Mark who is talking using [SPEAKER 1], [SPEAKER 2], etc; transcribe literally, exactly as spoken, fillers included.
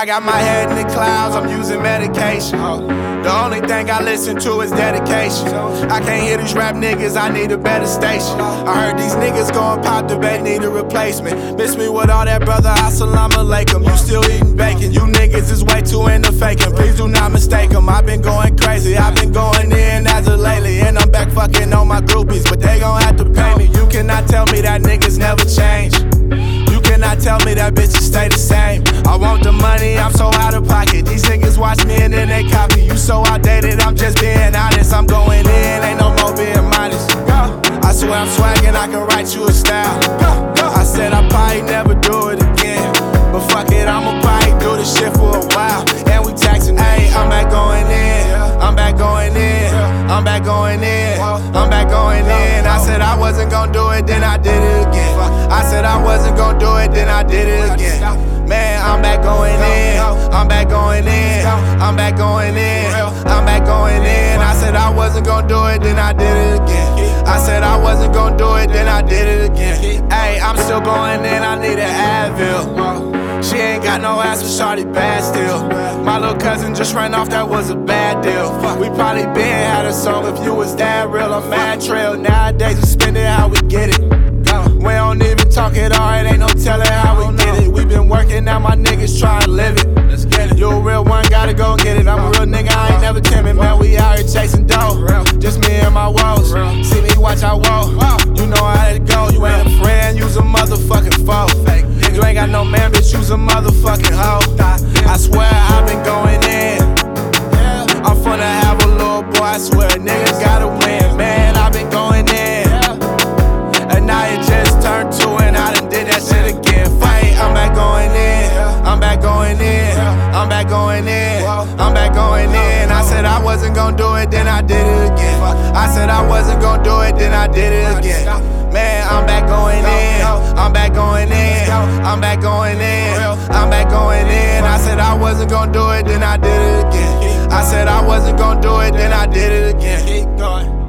[SPEAKER 1] I got my head in the clouds, I'm using medication. The only thing I listen to is dedication. I can't hear these rap niggas, I need a better station. I heard these niggas going pop debate, need a replacement. Miss me with all that, brother, assalamu alaikum. You still eating bacon, you niggas is way too into faking. Please do not mistake them, I've been going crazy. I've been going in as of lately, and I'm back fucking on my groupies, but they gon' have to pay me. You cannot tell me that niggas never change. You cannot tell me that bitches stay the same. I want the money, I'm so out of pocket. These niggas watch me and then they copy. You so outdated, I'm just being honest. I'm going in, ain't no more being modest. I swear I'm swaggin', I can write you a style. I said I probably never do it again, but fuck it, I'ma probably do this shit for a while. And we taxing, ayy, I'm back going in. I'm back going in. I'm back going in. I'm back going in. I said I wasn't gon' do it, then I did it again. I said I wasn't gon' do it, then I did it again. Man, I'm back going in. I'm back going in. I'm back going in. I'm back going in. I said I wasn't gon' do it, then I did it again. I said I wasn't gon' do it, then I did it again. Ayy, I'm still going in, I need an Advil. She ain't got no ass, but shawty bad still. My little cousin just ran off, that was a bad deal. We probably been had a song if you was that real. I'm mad trail, nowadays we spend it how we get it. We don't even talk it all, it ain't no telling how we get it. We been working, now my niggas try to live it. Let's get it. You a real one, gotta go get it. I'm a real nigga, I ain't never timid, man. We out here chasing dough, just me and my woes. See me watch I woe, you know how it go. You ain't a friend, you's a motherfucking foe. You ain't got no man, bitch, you's a motherfucking hoe. I swear I've been going in. I'm finna have a little boy, I swear niggas gotta win, man. I've been going in, and now it just turned two, and I done did that shit again. Fight, I'm back going in. I'm back going in. I'm back going in. I'm back going in. I said I wasn't gon' do it, then I did it again. I said I wasn't gon' do it, then I did it again. Man, I'm back going in. I'm back going in. I'm back going in. I'm back going in. I said I wasn't gon' do it, then I did it again. I said I wasn't gon' do it, then I did it again. Keep going.